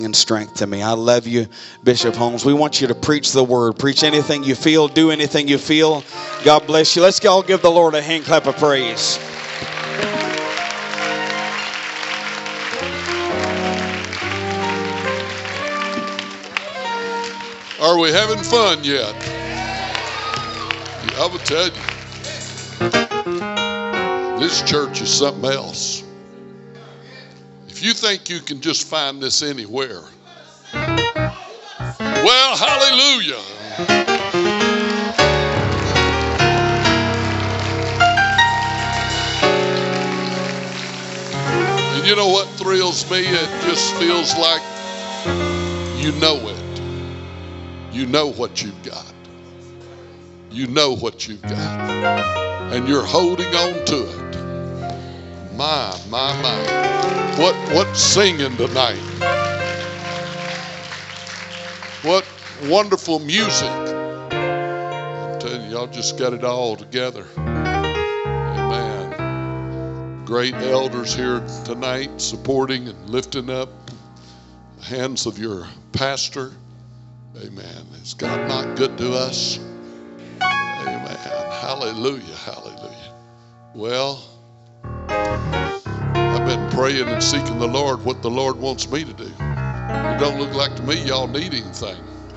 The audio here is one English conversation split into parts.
and strength to me. I love you, Bishop Holmes. We want you to preach the word. Preach anything you feel. Do anything you feel. God bless you. Let's all give the Lord a hand clap of praise. Are we having fun yet? I will tell you, this church is something else. If you think you can just find this anywhere, well, hallelujah. And you know what thrills me? It just feels like you know it. You know what you've got. You know what you've got. And you're holding on to it. My. What singing tonight. What wonderful music. I'm telling you, y'all just got it all together. Amen. Great elders here tonight supporting and lifting up the hands of your pastor. Amen. Is God not good to us? Amen. Hallelujah. Hallelujah. Well, I've been praying and seeking the Lord what the Lord wants me to do. It don't look like to me y'all need anything.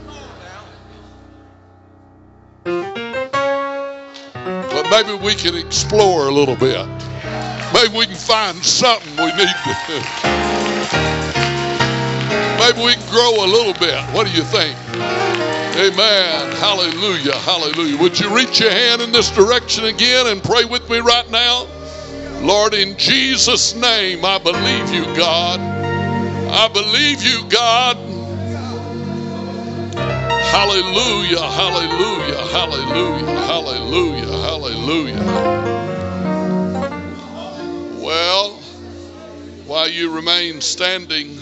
But maybe we can explore a little bit. Maybe we can find something we need to do. Maybe we can grow a little bit. What do you think? Amen. Hallelujah. Hallelujah. Would you reach your hand in this direction again and pray with me right now? Lord, in Jesus' name, I believe you, God. I believe you, God. Hallelujah. Hallelujah. Hallelujah. Hallelujah. Hallelujah. Well, while you remain standing,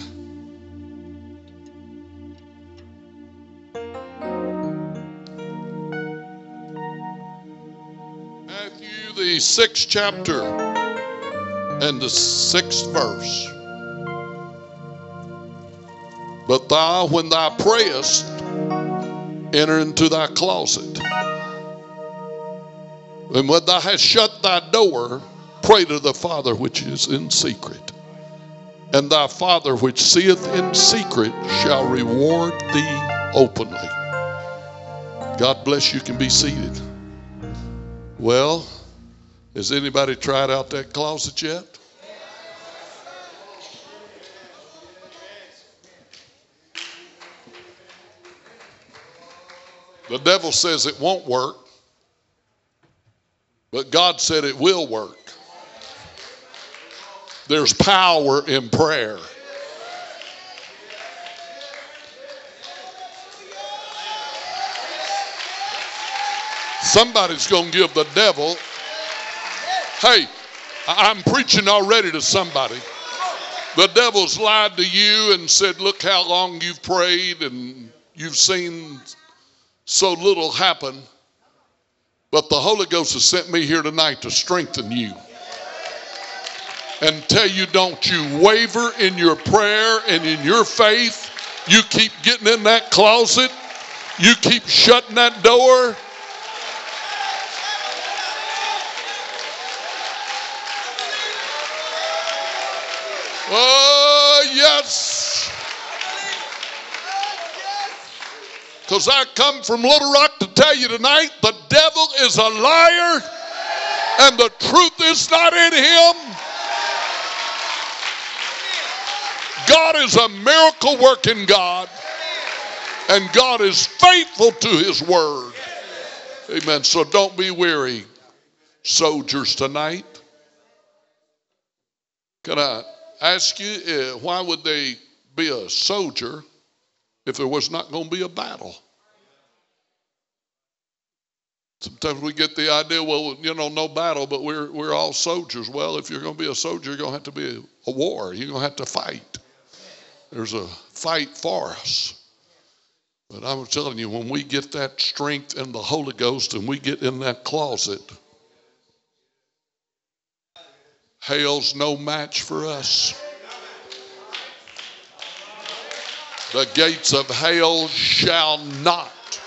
the 6th chapter and the 6th verse. But thou, when thou prayest, enter into thy closet. And when thou hast shut thy door, pray to the Father which is in secret. And thy Father which seeth in secret shall reward thee openly. God bless you. Can be seated. Well, has anybody tried out that closet yet? The devil says it won't work, but God said it will work. There's power in prayer. Somebody's going to give the devil. Hey, I'm preaching already to somebody. The devil's lied to you and said, look how long you've prayed and you've seen so little happen. But the Holy Ghost has sent me here tonight to strengthen you and tell you, don't you waver in your prayer and in your faith. You keep getting in that closet. You keep shutting that door. Oh, yes. Because I come from Little Rock to tell you tonight, the devil is a liar and the truth is not in him. God is a miracle working God, and God is faithful to his word. Amen. So don't be weary, soldiers, tonight. Can I ask you, why would they be a soldier if there was not going to be a battle? Sometimes we get the idea, well, you know, no battle, but we're all soldiers. Well, if you're going to be a soldier, you're going to have to be a war. You're going to have to fight. There's a fight for us. But I'm telling you, when we get that strength in the Holy Ghost and we get in that closet, hell's no match for us. The gates of hell shall not.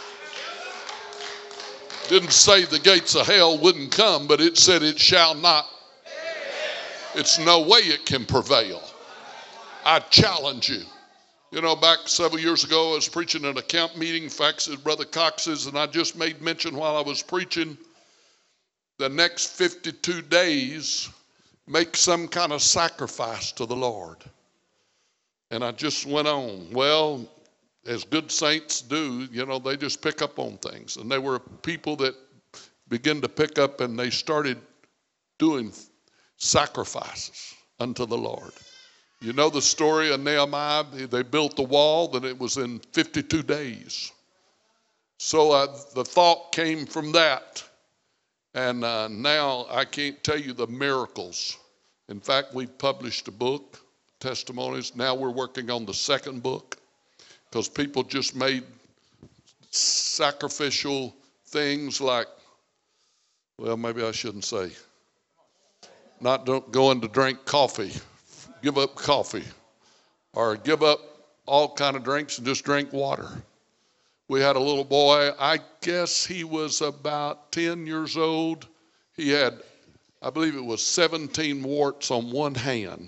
Didn't say the gates of hell wouldn't come, but it said it shall not. It's no way it can prevail. I challenge you. You know, back several years ago, I was preaching at a camp meeting. In fact, at Brother Cox's, and I just made mention while I was preaching, the next 52 days, make some kind of sacrifice to the Lord. And I just went on. Well, as good saints do, you know, they just pick up on things. And there were people that began to pick up, and they started doing sacrifices unto the Lord. You know the story of Nehemiah. They built the wall, and it was in 52 days. So the thought came from that. And now I can't tell you the miracles. In fact, we published a book, Testimonies. Now we're working on the second book, because people just made sacrificial things like, well, maybe I shouldn't say, not going to drink coffee, give up coffee, or give up all kind of drinks and just drink water. We had a little boy, I guess he was about 10 years old. He had, I believe it was 17 warts on one hand.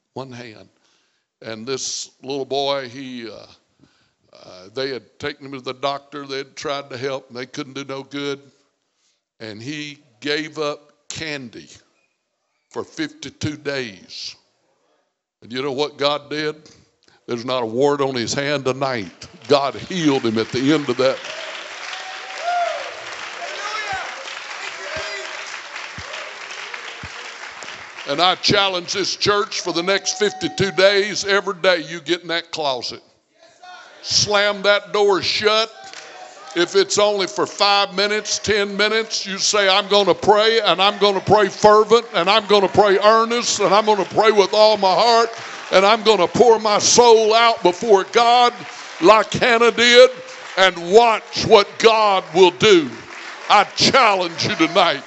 And this little boy, they had taken him to the doctor. They had tried to help, and they couldn't do no good. And he gave up candy for 52 days. And you know what God did? There's not a wart on his hand tonight. God healed him at the end of that. And I challenge this church for the next 52 days, every day you get in that closet. Slam that door shut. If it's only for 5 minutes, 10 minutes, you say, I'm going to pray, and I'm going to pray fervent, and I'm going to pray earnest, and I'm going to pray with all my heart, and I'm going to pour my soul out before God like Hannah did, and watch what God will do. I challenge you tonight.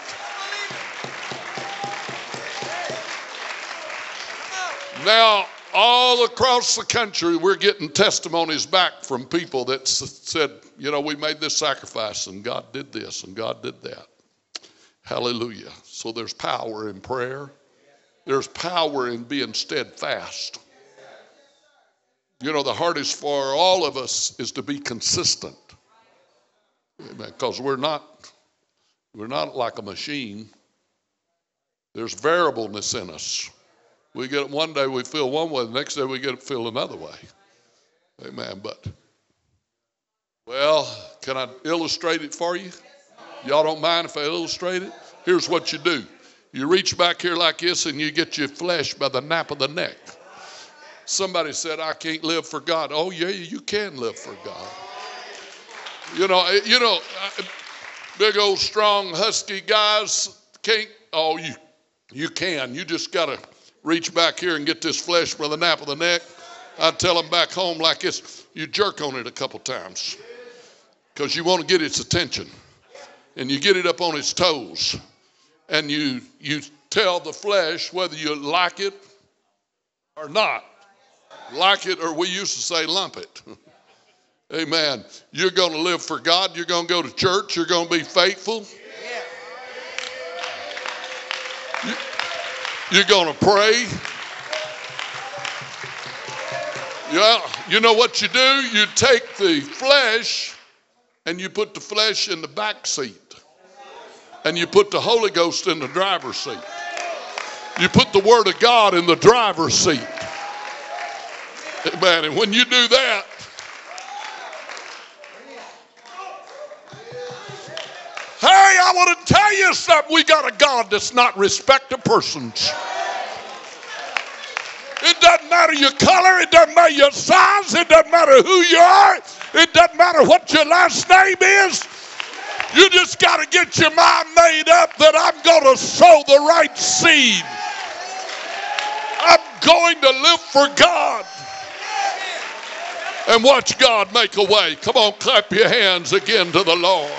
Now, all across the country, we're getting testimonies back from people that said, you know, we made this sacrifice, and God did this, and God did that. Hallelujah. So there's power in prayer. There's power in being steadfast. You know, the hardest for all of us is to be consistent. Because we're not like a machine. There's variableness in us. We get it one day, we feel one way. The next day, we get it feel another way. Amen. But, well, can I illustrate it for you? Y'all don't mind if I illustrate it? Here's what you do. You reach back here like this, and you get your flesh by the nape of the neck. Somebody said, I can't live for God. Oh, yeah, you can live for God. You know, big old strong husky guys can't. Oh, you can. You just got to reach back here and get this flesh by the nape of the neck. I tell them back home like this, you jerk on it a couple times because you want to get its attention. And you get it up on its toes. And you tell the flesh whether you like it or not. Like it, or we used to say lump it. Amen. You're going to live for God. You're going to go to church. You're going to be faithful. You're going to pray. Yeah, you know what you do? You take the flesh and you put the flesh in the back seat. And you put the Holy Ghost in the driver's seat. You put the Word of God in the driver's seat. Amen. And when you do that, hey, I want to tell you something. We got a God that's not respect of persons. It doesn't matter your color. It doesn't matter your size. It doesn't matter who you are. It doesn't matter what your last name is. You just got to get your mind made up that I'm going to sow the right seed. I'm going to live for God. And watch God make a way. Come on, clap your hands again to the Lord.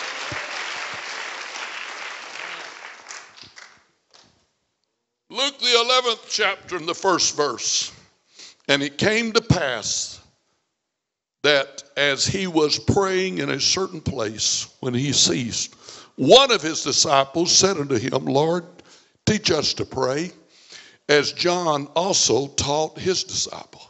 Luke the the 11th chapter in the first verse. And it came to pass that as he was praying in a certain place, when he ceased, one of his disciples said unto him, Lord, teach us to pray, as John also taught his disciples.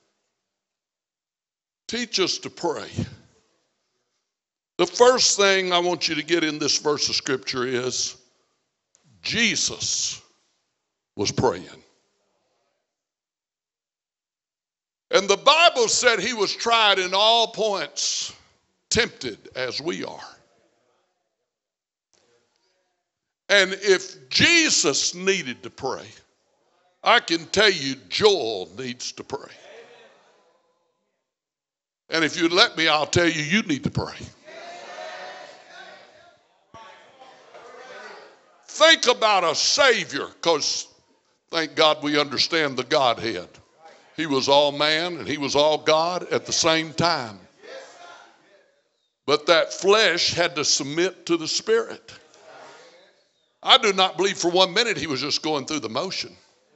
Teach us to pray. The first thing I want you to get in this verse of scripture is Jesus was praying. And the Bible said he was tried in all points, tempted as we are. And if Jesus needed to pray, I can tell you Joel needs to pray. And if you'd let me, I'll tell you, you need to pray. Think about a Savior, because thank God we understand the Godhead. He was all man and he was all God at the same time. But that flesh had to submit to the Spirit. I do not believe for 1 minute he was just going through the motion.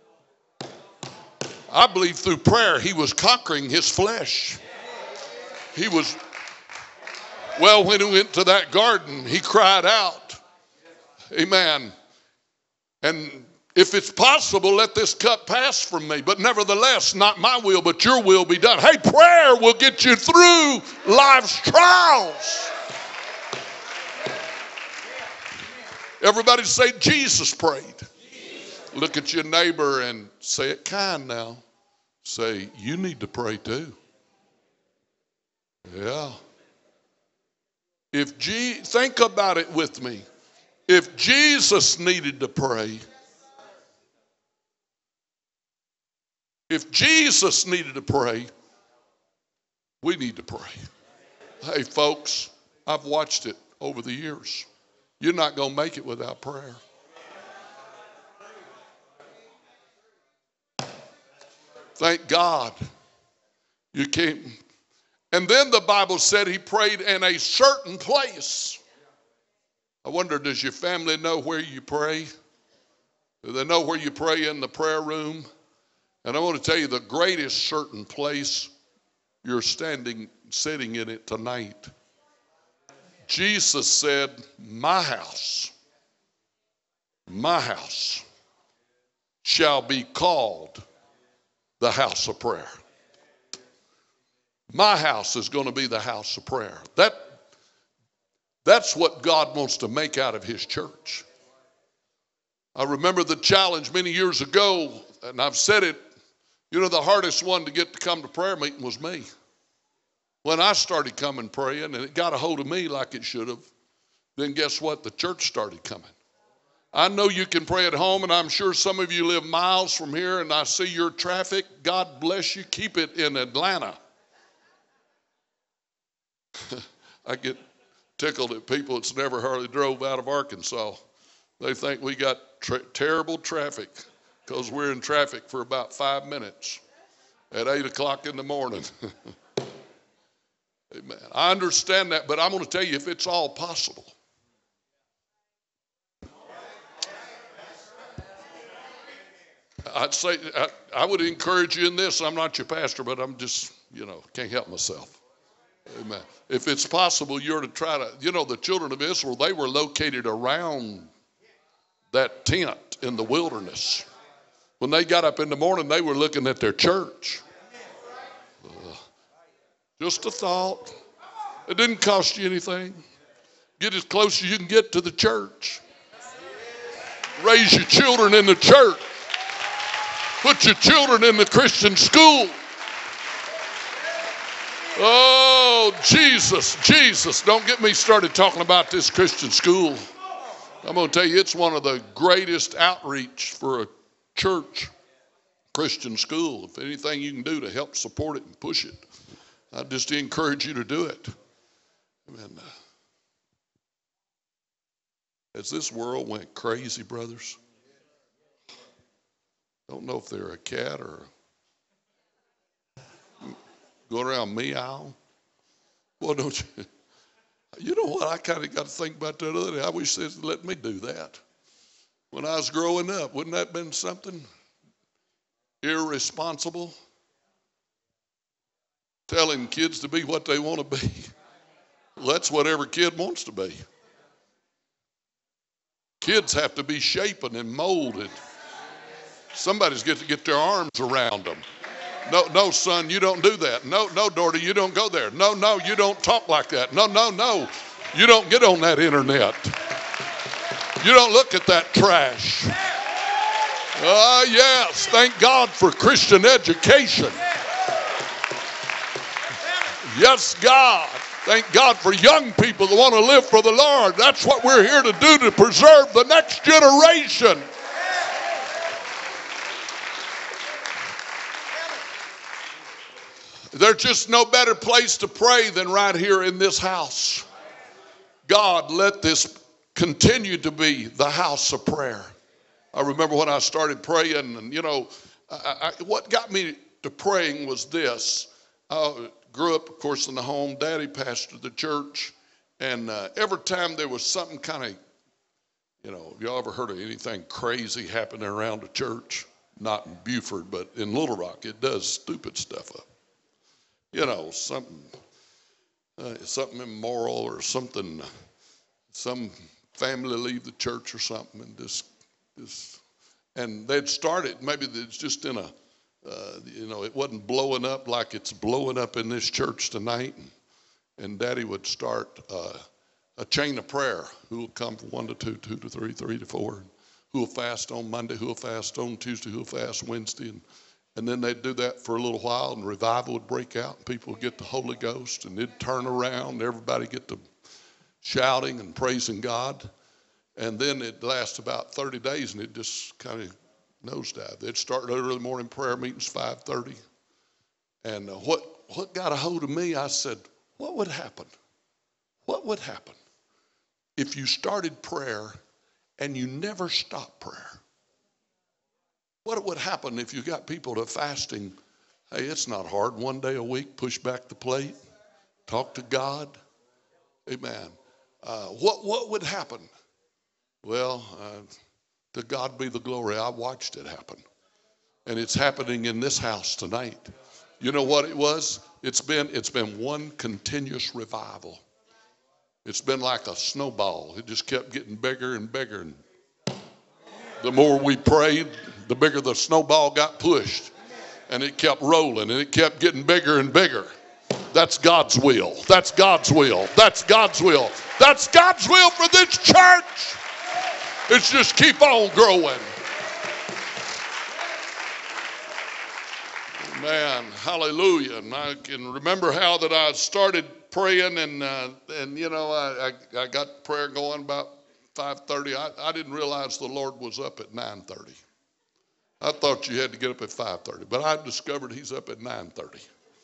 I believe through prayer he was conquering his flesh. He was, well, when he went to that garden, he cried out, amen. And if it's possible, let this cup pass from me. But nevertheless, not my will, but your will be done. Hey, prayer will get you through life's trials. Everybody say, Jesus prayed. Look at your neighbor and say it kind now. Say, you need to pray too. Yeah. Think about it with me. If Jesus needed to pray, we need to pray. Hey, folks, I've watched it over the years. You're not going to make it without prayer. Thank God you came. And then the Bible said he prayed in a certain place. I wonder, does your family know where you pray? Do they know where you pray in the prayer room? And I want to tell you the greatest certain place, you're sitting in it tonight. Jesus said, my house shall be called the house of prayer. My house is going to be the house of prayer. That's what God wants to make out of his church. I remember the challenge many years ago, and I've said it, the hardest one to get to come to prayer meeting was me. When I started coming praying, and it got a hold of me like it should have, then guess what? The church started coming. I know you can pray at home, and I'm sure some of you live miles from here, and I see your traffic. God bless you. Keep it in Atlanta. I get tickled at people that's never hardly drove out of Arkansas. They think we got terrible traffic because we're in traffic for about 5 minutes at 8 o'clock in the morning. Amen. I understand that, but I'm going to tell you, if it's all possible, I'd say I would encourage you in this. I'm not your pastor, but I'm just, can't help myself. Amen. If it's possible, you're to try to, the children of Israel, they were located around that tent in the wilderness. When they got up in the morning, they were looking at their church. Just a thought. It didn't cost you anything. Get as close as you can get to the church. Raise your children in the church. Put your children in the Christian school. Oh, Jesus. Don't get me started talking about this Christian school. I'm going to tell you, it's one of the greatest outreach for a church Christian school. If anything you can do to help support it and push it, I just encourage you to do it. Amen. As this world went crazy, brothers, don't know if they're a cat or go around meow. Well, don't you? You know what? I kind of got to think about that other day. I wish they'd let me do that. When I was growing up, wouldn't that have been something? Irresponsible. Telling kids to be what they want to be. Well, that's what every kid wants to be. Kids have to be shapen and molded. Somebody's got to get their arms around them. No, son, you don't do that. No, daughter, you don't go there. No, you don't talk like that. No. You don't get on that internet. You don't look at that trash. Yes, thank God for Christian education. Yes, God. Thank God for young people that want to live for the Lord. That's what we're here to do, to preserve the next generation. There's just no better place to pray than right here in this house. God, let this continue to be the house of prayer. I remember when I started praying, and what got me to praying was this. I grew up, of course, in the home. Daddy pastored the church, and every time there was something kind of, have y'all ever heard of anything crazy happening around the church? Not in Buford, but in Little Rock, it does stupid stuff up. Something immoral or something, some family leave the church or something, and and they'd started, maybe it's just in it wasn't blowing up like it's blowing up in this church tonight. And Daddy would start a chain of prayer. Who will come from 1 to 2, 2 to 3, 3 to 4. Who will fast on Monday, who will fast on Tuesday, who will fast Wednesday. And then they'd do that for a little while, and revival would break out, and people would get the Holy Ghost, and it'd turn around, and everybody get to shouting and praising God. And then it'd last about 30 days, and it just kind of nosedive. They'd start early morning prayer meetings, 5:30. And what got a hold of me, I said, what would happen? What would happen if you started prayer and you never stopped prayer? What would happen if you got people to fasting? Hey, it's not hard. 1 day a week, push back the plate, talk to God. Amen. What would happen? Well, to God be the glory. I watched it happen. And it's happening in this house tonight. You know what it was? It's been one continuous revival. It's been like a snowball. It just kept getting bigger and bigger. And the more we prayed, the bigger the snowball got pushed. And it kept rolling, and it kept getting bigger and bigger. That's God's will. That's God's will. That's God's will. That's God's will for this church. It's just keep on growing. Man, hallelujah. And I can remember how that I started praying, and I got prayer going about 5:30. I didn't realize the Lord was up at 9:30. I thought you had to get up at 5:30, but I discovered he's up at 9:30.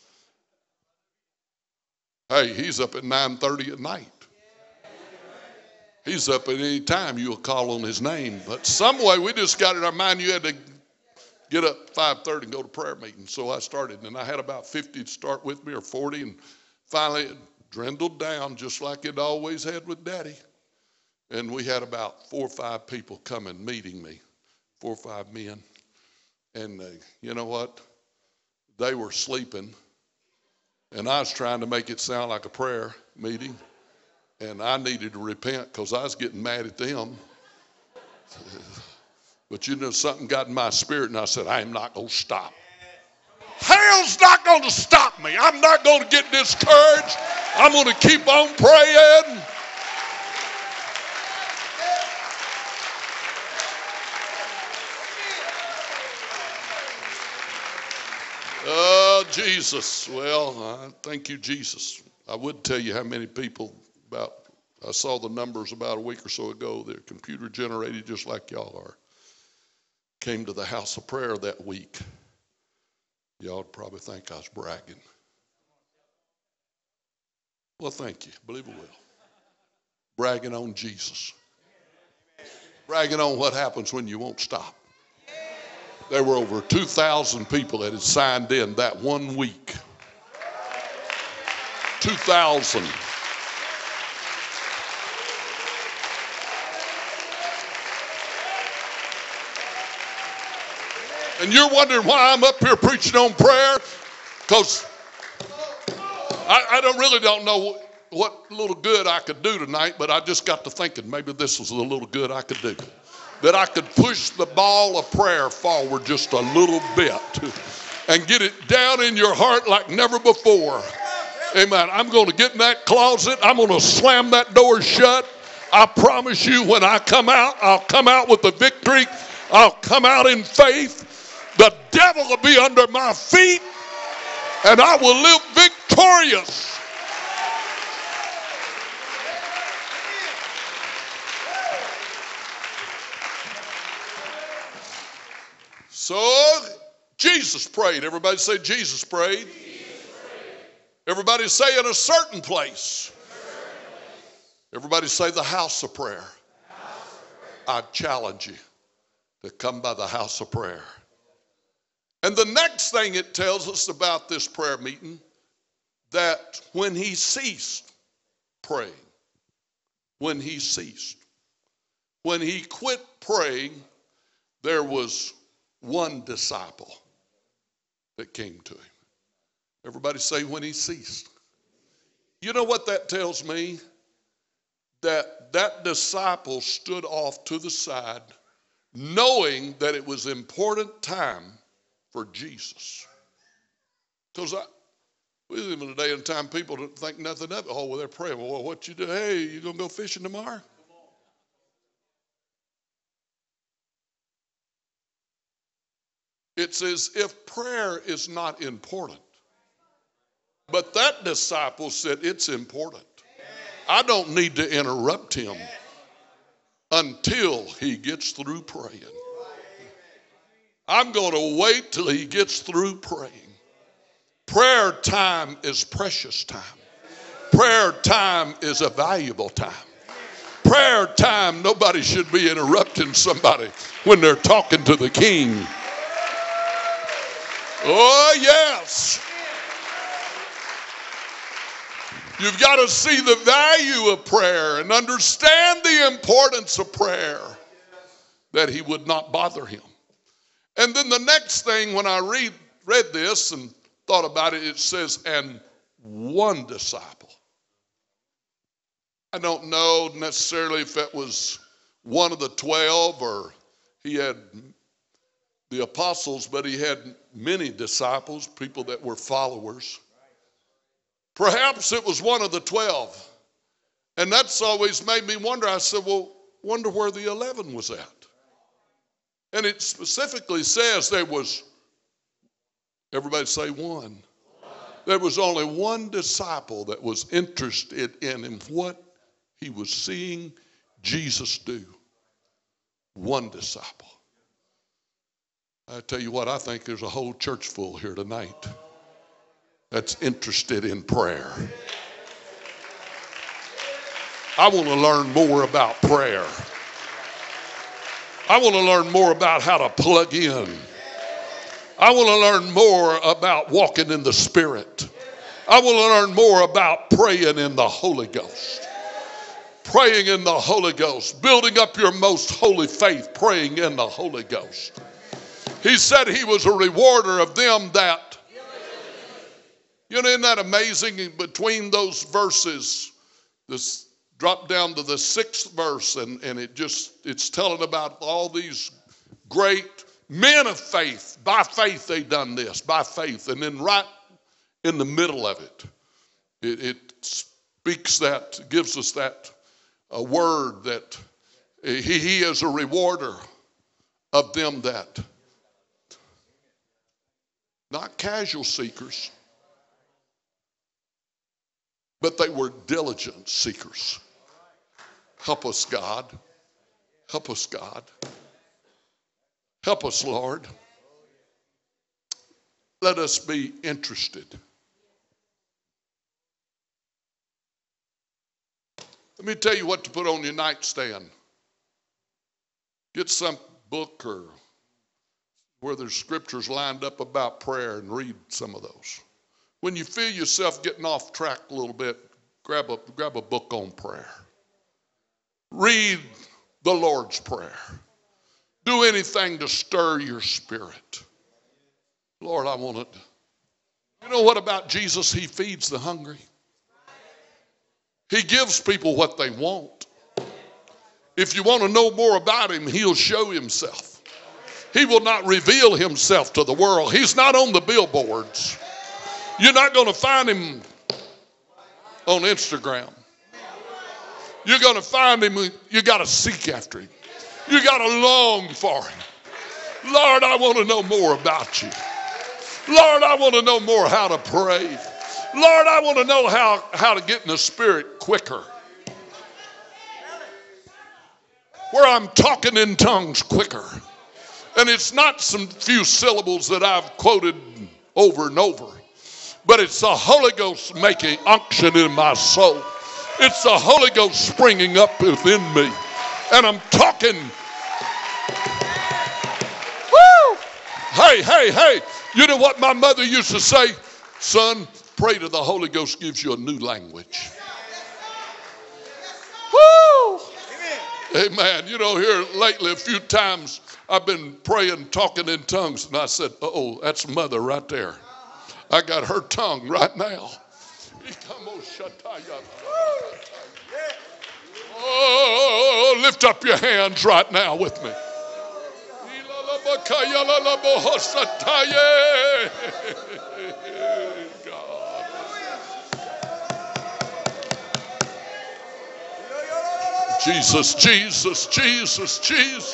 Hey, he's up at 9:30 at night. He's up at any time you'll call on his name. But some way we just got in our mind you had to get up 5:30 and go to prayer meeting. So I started, and I had about 50 to start with me, or 40, and finally it dwindled down just like it always had with Daddy. And we had about 4 or 5 people coming meeting me, 4 or 5 men. And you know what? They were sleeping, and I was trying to make it sound like a prayer meeting. And I needed to repent because I was getting mad at them. But something got in my spirit, and I said, I am not going to stop. Hell's not going to stop me. I'm not going to get discouraged. I'm going to keep on praying. Oh, Jesus. Well, thank you, Jesus. I would tell you how many people I saw the numbers about a week or so ago. They're computer generated just like y'all are. Came to the house of prayer that week. Y'all would probably think I was bragging. Well, thank you. Believe it will. Bragging on Jesus. Bragging on what happens when you won't stop. There were over 2,000 people that had signed in that 1 week. 2,000. And you're wondering why I'm up here preaching on prayer? Because I don't know what little good I could do tonight, but I just got to thinking maybe this was a little good I could do. That I could push the ball of prayer forward just a little bit and get it down in your heart like never before. Amen. I'm going to get in that closet. I'm going to slam that door shut. I promise you, when I come out, I'll come out with the victory. I'll come out in faith. The devil will be under my feet, and I will live victorious. So, Jesus prayed. Everybody say Jesus prayed. Everybody say in a certain place. Everybody say the house of prayer. I challenge you to come by the house of prayer. And the next thing it tells us about this prayer meeting, that when he ceased praying, when he quit praying, there was one disciple that came to him. Everybody say when he ceased. You know what that tells me? That disciple stood off to the side, knowing that it was important time for Jesus. Because we live in a day and time people don't think nothing of it. Oh, well, they're praying. Well, what you do? Hey, you going to go fishing tomorrow? It's as if prayer is not important. But that disciple said it's important. I don't need to interrupt him until he gets through praying. I'm going to wait till he gets through praying. Prayer time is precious time. Prayer time is a valuable time. Prayer time, nobody should be interrupting somebody when they're talking to the King. Oh, yes. You've got to see the value of prayer and understand the importance of prayer, that he would not bother him. And then the next thing, when I read this and thought about it, it says, and one disciple. I don't know necessarily if it was one of the 12 or he had the apostles, but he had many disciples, people that were followers. Perhaps it was one of the 12. And that's always made me wonder. I said, well, wonder where the 11 was at. And it specifically says there was, everybody say one. There was only one disciple that was interested in what he was seeing Jesus do. One disciple. I tell you what, I think there's a whole church full here tonight that's interested in prayer. I want to learn more about prayer. I want to learn more about how to plug in. I want to learn more about walking in the Spirit. I want to learn more about praying in the Holy Ghost. Praying in the Holy Ghost. Building up your most holy faith, praying in the Holy Ghost. He said he was a rewarder of them that, you know, isn't that amazing? Between those verses, this drop down to the 6th verse, and it's telling about all these great men of faith. By faith they done this, by faith. And then right in the middle of it speaks that, gives us that a word that he is a rewarder of them that, not casual seekers, but they were diligent seekers. Help us, God. Help us, God. Help us, Lord. Let us be interested. Let me tell you what to put on your nightstand. Get some book or where there's scriptures lined up about prayer and read some of those. When you feel yourself getting off track a little bit, grab a book on prayer. Read the Lord's Prayer. Do anything to stir your spirit. Lord, I want it. You know what about Jesus? He feeds the hungry. He gives people what they want. If you want to know more about him, he'll show himself. He will not reveal himself to the world. He's not on the billboards. You're not going to find him on Instagram. You're going to find him. You got to seek after him. You got to long for him. Lord, I want to know more about you. Lord, I want to know more how to pray. Lord, I want to know how to get in the spirit quicker. Where I'm talking in tongues quicker. And it's not some few syllables that I've quoted over and over. But it's the Holy Ghost making unction in my soul. It's the Holy Ghost springing up within me. And I'm talking. Woo! Hey. You know what my mother used to say? Son, pray to the Holy Ghost gives you a new language. Woo! Amen. You know, here lately a few times I've been praying, talking in tongues. And I said, uh-oh, that's mother right there. I got her tongue right now. Oh, lift up your hands right now with me. Jesus, Jesus, Jesus, Jesus.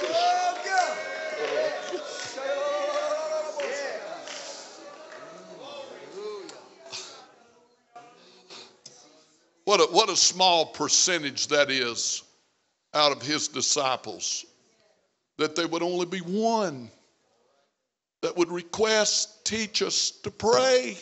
What a small percentage that is out of his disciples, that there would only be one that would request, teach us to pray.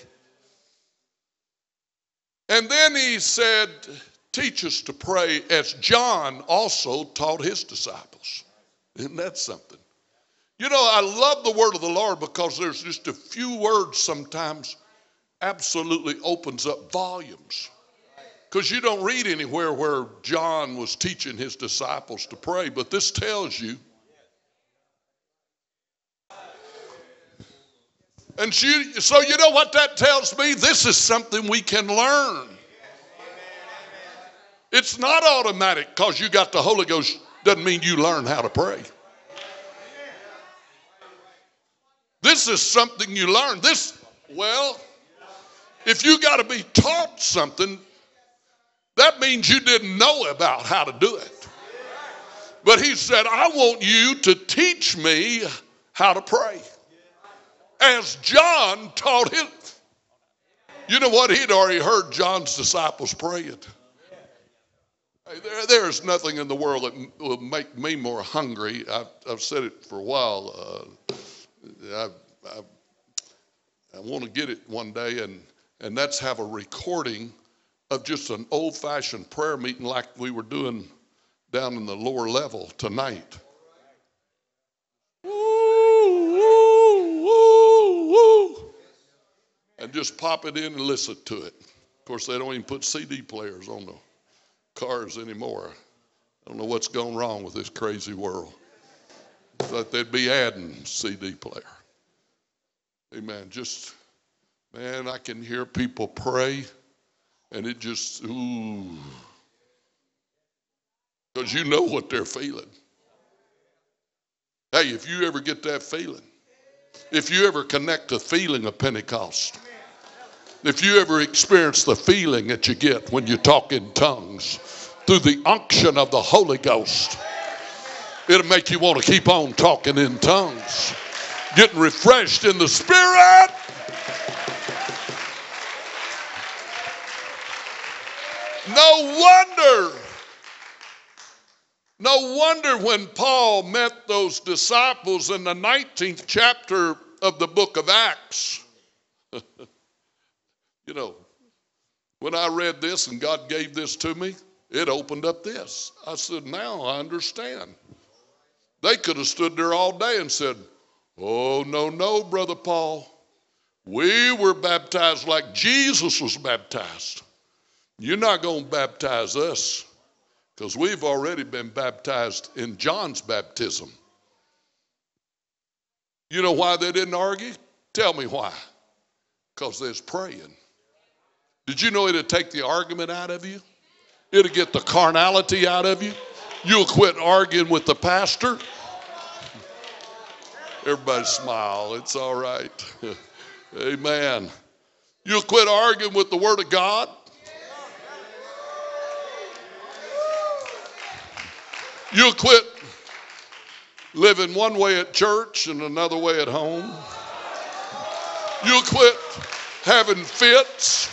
And then he said, teach us to pray as John also taught his disciples. Isn't that something? You know, I love the word of the Lord because there's just a few words sometimes absolutely opens up volumes. Because you don't read anywhere where John was teaching his disciples to pray, but this tells you. And so you know what that tells me? This is something we can learn. It's not automatic because you got the Holy Ghost doesn't mean you learn how to pray. This is something you learn. If you got to be taught something, that means you didn't know about how to do it. But he said, I want you to teach me how to pray. As John taught him. You know what? He'd already heard John's disciples praying. Hey, there's nothing in the world that will make me more hungry. I've said it for a while. I want to get it one day, and that's have a recording of just an old-fashioned prayer meeting like we were doing down in the lower level tonight. Woo, woo, woo, woo. And just pop it in and listen to it. Of course, they don't even put CD players on the cars anymore. I don't know what's gone wrong with this crazy world. But they'd be adding CD player. Amen. Man, I can hear people pray. And it just, ooh. Because you know what they're feeling. Hey, if you ever get that feeling, if you ever connect the feeling of Pentecost, if you ever experience the feeling that you get when you talk in tongues through the unction of the Holy Ghost, it'll make you want to keep on talking in tongues, getting refreshed in the Spirit. No wonder when Paul met those disciples in the 19th chapter of the book of Acts. You know, when I read this and God gave this to me, it opened up this. I said, now I understand. They could have stood there all day and said, oh, no, Brother Paul. We were baptized like Jesus was baptized. You're not going to baptize us because we've already been baptized in John's baptism. You know why they didn't argue? Tell me why. Because there's praying. Did you know it'd take the argument out of you? It'll get the carnality out of you. You'll quit arguing with the pastor. Everybody smile. It's all right. Amen. You'll quit arguing with the Word of God. You'll quit living one way at church and another way at home. You'll quit having fits.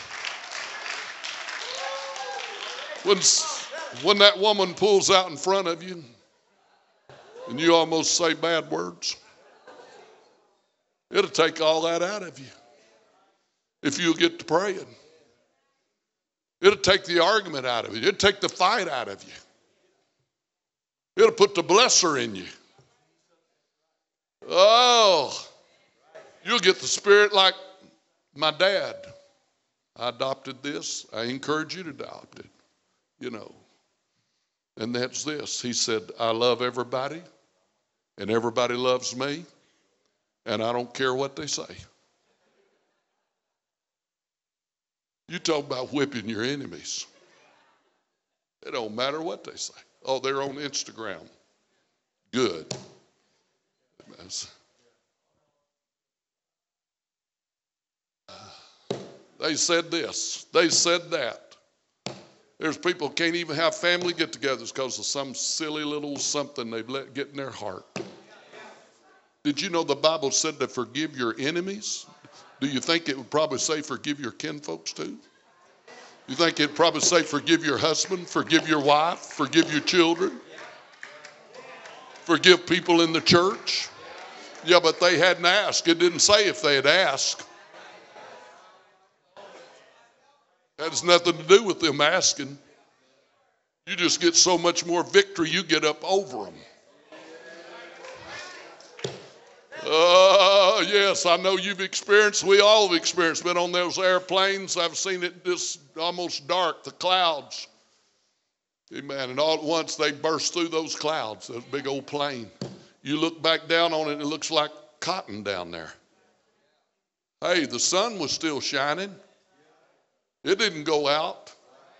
When that woman pulls out in front of you and you almost say bad words, it'll take all that out of you if you'll get to praying. It'll take the argument out of you. It'll take the fight out of you. It'll put the blesser in you. Oh, you'll get the spirit like my dad. I adopted this. I encourage you to adopt it, you know. And that's this. He said, I love everybody, and everybody loves me, and I don't care what they say. You talk about whipping your enemies. It don't matter what they say. Oh, they're on Instagram. Good. They said this. They said that. There's people who can't even have family get-togethers because of some silly little something they've let get in their heart. Did you know the Bible said to forgive your enemies? Do you think it would probably say forgive your kinfolks too? You think it'd probably say forgive your husband, forgive your wife, forgive your children, forgive people in the church? Yeah, but they hadn't asked. It didn't say if they had asked. That has nothing to do with them asking. You just get so much more victory, you get up over them. Yes, I know you've experienced, we all have experienced, been on those airplanes. I've seen it just almost dark, the clouds. Amen. And all at once they burst through those clouds, that big old plane. You look back down on it, and it looks like cotton down there. Hey, the sun was still shining. It didn't go out.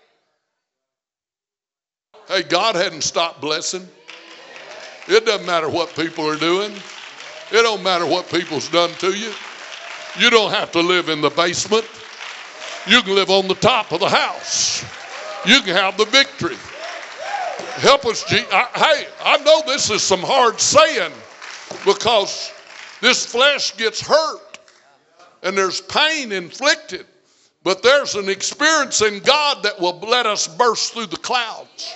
Hey, God hadn't stopped blessing. It doesn't matter what people are doing. It don't matter what people's done to you. You don't have to live in the basement. You can live on the top of the house. You can have the victory. Help us, hey, I know this is some hard saying because this flesh gets hurt and there's pain inflicted. But there's an experience in God that will let us burst through the clouds.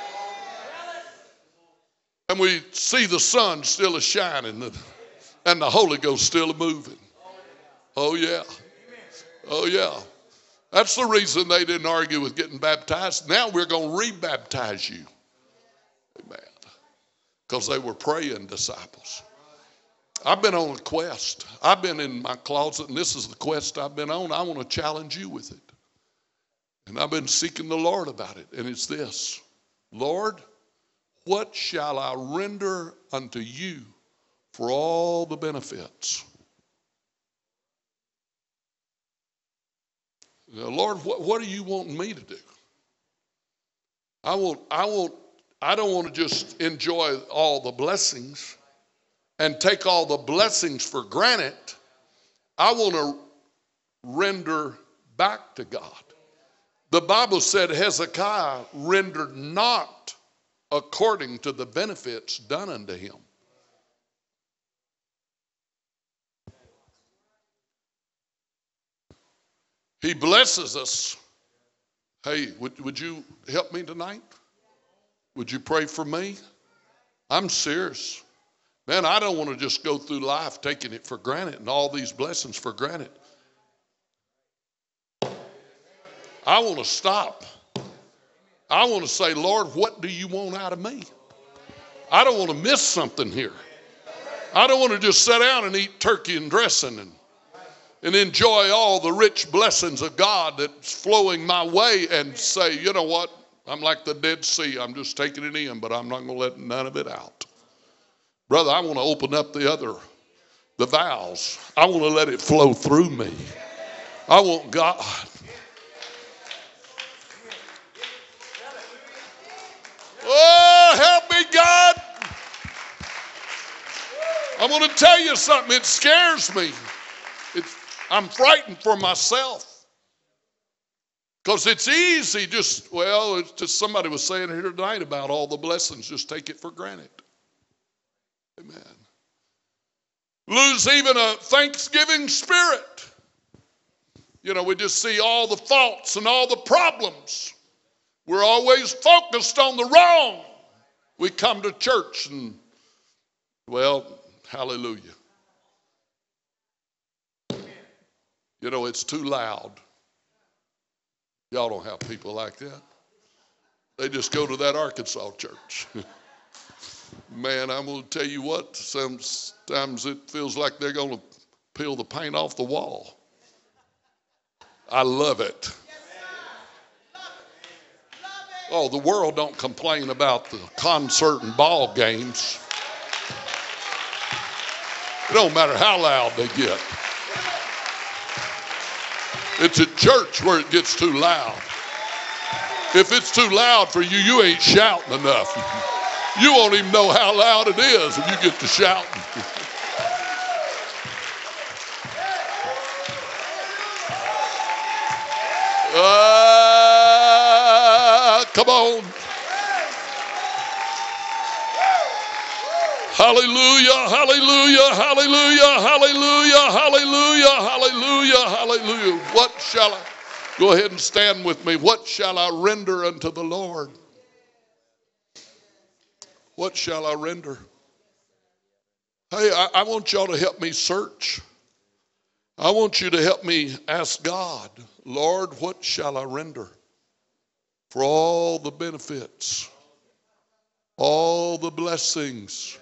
And we see the sun still a-shining and the Holy Ghost still a-moving. Oh, yeah. Oh, yeah. That's the reason they didn't argue with getting baptized. Now we're going to re-baptize you. Amen. Because they were praying disciples. I've been on a quest. I've been in my closet, and this is the quest I've been on. I want to challenge you with it. And I've been seeking the Lord about it. And it's this. Lord, what shall I render unto you for all the benefits? Now, Lord, what are you wanting me to do? I don't want to just enjoy all the blessings and take all the blessings for granted. I want to render back to God. The Bible said Hezekiah rendered not according to the benefits done unto him. He blesses us. Hey, would you help me tonight? Would you pray for me? I'm serious. Man, I don't want to just go through life taking it for granted and all these blessings for granted. I want to stop. I want to say, Lord, what do you want out of me? I don't want to miss something here. I don't want to just sit down and eat turkey and dressing and enjoy all the rich blessings of God that's flowing my way and say, you know what? I'm like the Dead Sea. I'm just taking it in, but I'm not going to let none of it out. Brother, I want to open up the other the vows. I want to let it flow through me. I want God. Oh, help me, God. I want to tell you something. It scares me. I'm frightened for myself. Because it's easy it's just somebody was saying here tonight about all the blessings. Just take it for granted. Amen. Lose even a thanksgiving spirit. We just see all the faults and all the problems. We're always focused on the wrong. We come to church and, hallelujah. It's too loud. Y'all don't have people like that. They just go to that Arkansas church. Man, I'm going to tell you what, sometimes it feels like they're going to peel the paint off the wall. I love it. Oh, the world don't complain about the concert and ball games. It don't matter how loud they get. It's at church where it gets too loud. If it's too loud for you, you ain't shouting enough. You won't even know how loud it is if you get to shouting. Come on. Hallelujah, hallelujah, hallelujah, hallelujah, hallelujah, hallelujah, hallelujah. What shall I, go ahead and stand with me. What shall I render unto the Lord? What shall I render? Hey, I want y'all to help me search. I want you to help me ask God, Lord, what shall I render for all the benefits, all the blessings?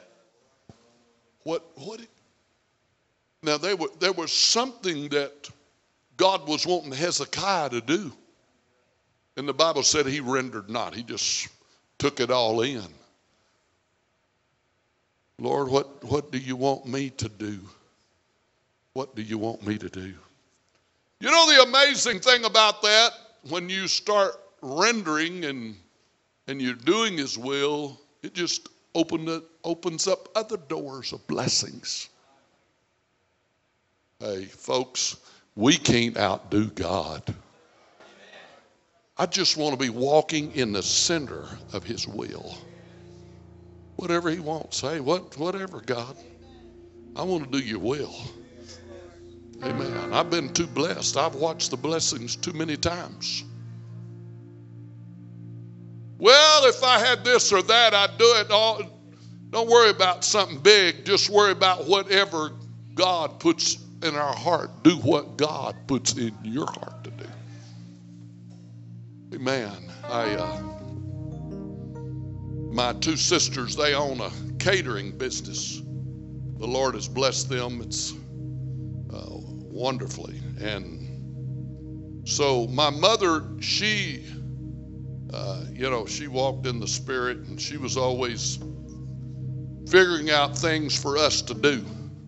Now there was something that God was wanting Hezekiah to do. And the Bible said he rendered not. He just took it all in. Lord, what do you want me to do? What do you want me to do? You know the amazing thing about that, when you start rendering and you're doing his will, it just opens up other doors of blessings. Hey, folks, we can't outdo God. I just want to be walking in the center of his will. Whatever he wants. Hey, whatever, God. I want to do your will. Amen. I've been too blessed. I've watched the blessings too many times. Well, if I had this or that, I'd do it all. Don't worry about something big. Just worry about whatever God puts in our heart. Do what God puts in your heart to do. Amen. My two sisters, they own a catering business. The Lord has blessed them. It's wonderfully. And so my mother, she walked in the Spirit, and she was always figuring out things for us to do.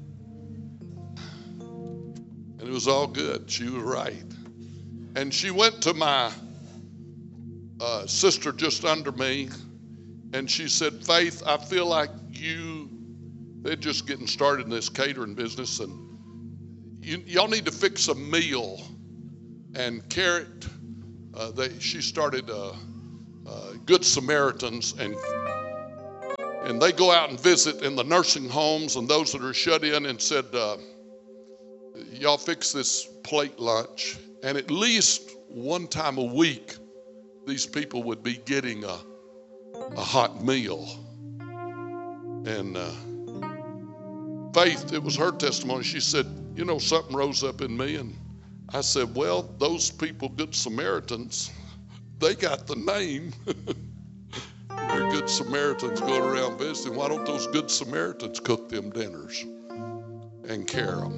And it was all good. She was right. And she went to my sister just under me, and she said, Faith, I feel like they're just getting started in this catering business, and y'all need to fix a meal. And Carrot, she started Good Samaritans, and they go out and visit in the nursing homes and those that are shut in, and said, y'all fix this plate lunch. And at least one time a week, these people would be getting a hot meal. And Faith, it was her testimony. She said, something rose up in me. And I said, well, those people, Good Samaritans, they got the name. They're Good Samaritans going around visiting. Why don't those Good Samaritans cook them dinners and care them?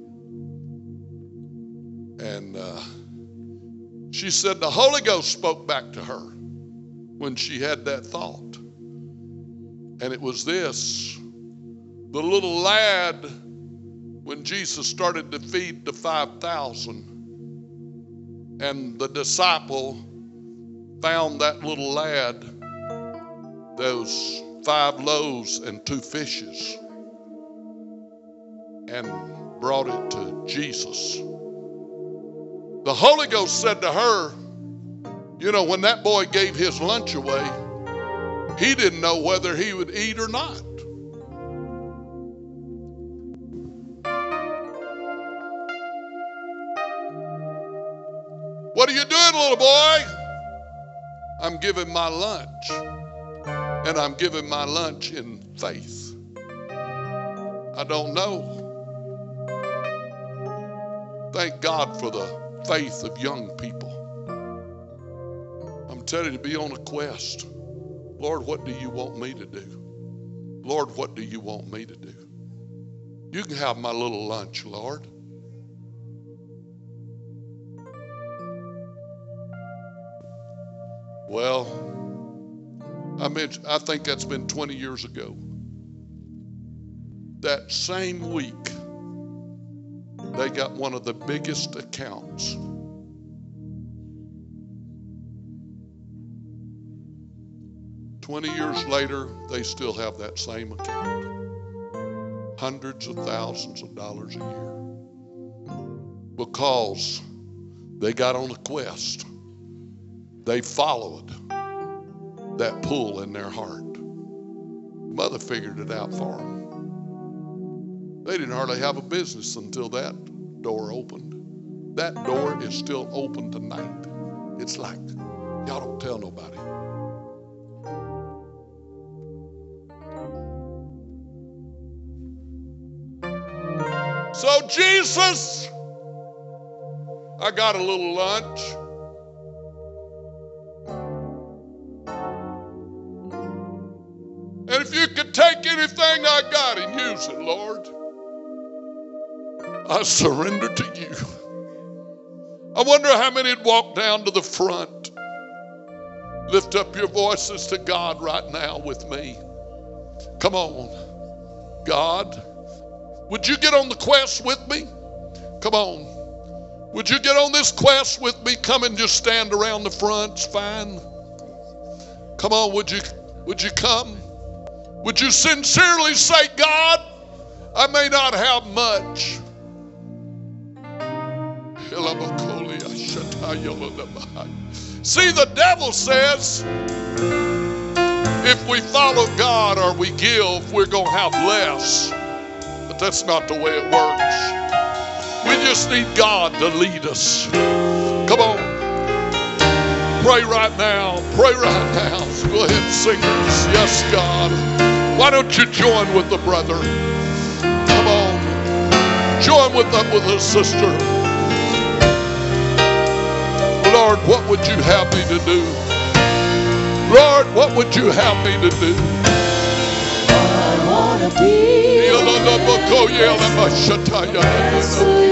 And she said the Holy Ghost spoke back to her when she had that thought. And it was this: the little lad when Jesus started to feed the 5,000 and the disciple found that little lad, those 5 loaves and 2 fishes, and brought it to Jesus. The Holy Ghost said to her, you know, when that boy gave his lunch away, he didn't know whether he would eat or not. What are you doing, little boy? I'm giving my lunch. And I'm giving my lunch in faith. I don't know. Thank God for the faith of young people. I'm telling you, to be on a quest. Lord, what do you want me to do? Lord, what do you want me to do? You can have my little lunch, Lord. Well, I think that's been 20 years ago. That same week, they got one of the biggest accounts. "20 years later, they still have that same account. Hundreds of thousands of dollars a year. Because they got on a quest. They followed that pull in their heart. Mother figured it out for them. They didn't hardly have a business until that door opened. That door is still open tonight. It's like, y'all don't tell nobody. So Jesus, I got a little lunch. And if you could take anything I got and use it, Lord, I surrender to you. I wonder how many would walk down to the front. Lift up your voices to God right now with me. Come on. God, would you get on the quest with me? Come on. Would you get on this quest with me? Come and just stand around the front. It's fine. Come on, would you come? Would you sincerely say, God, I may not have much. See, the devil says, if we follow God or we give, we're going to have less. But that's not the way it works. We just need God to lead us. Come on. Pray right now. Pray right now. Go ahead, singers. Yes, God. Why don't you join with the brother? Come on. Join with a sister. Lord, what would you have me to do? Lord, what would you have me to do? I want to be